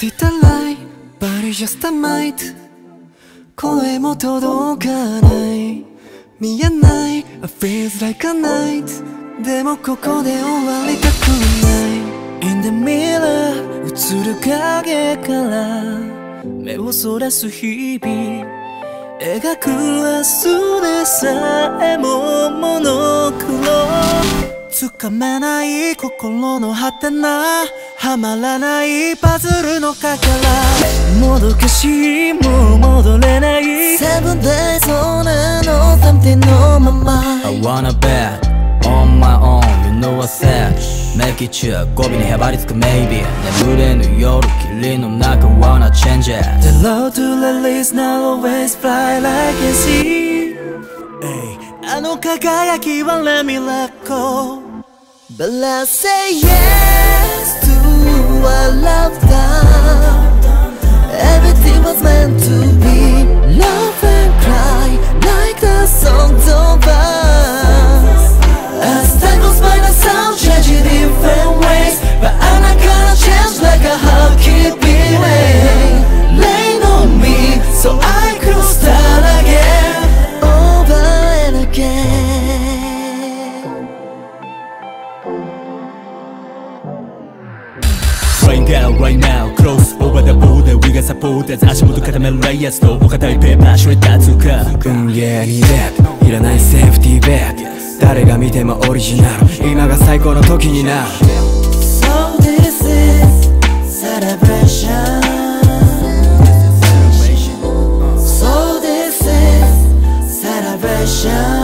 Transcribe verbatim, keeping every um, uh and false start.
Is it a lie? But it's just a might 声も届かない見えない I feels like a night でもここで終わりたくない In the mirror 映る影から目をそらす日々描く明日でさえもモノクロつかめない心の果てなはまらないパズルのかからもどかしいもう戻れない Seven days on and on somethingのまま I wanna bet on my own You know I said Make it true 語尾にへばりつく Maybe 眠れぬ夜霧の中 Wanna change it The road to release now always fly like a sea あの輝きは Let me let go But I say yes to our love time Everything was meant to be Love and cry like the songs of us As time goes by the sound change in different ways But I'm not gonna change like a heart keep beating Rain on me so I could start again Over and again Rain down right now, close over the border We got supporters足元固めるレイヤーズとお堅いペーパーシュレッダー通過運ゲーにレップいらないセーフティーベッド誰が見てもオリジナル今が最高の時になる So this is celebration So this is celebration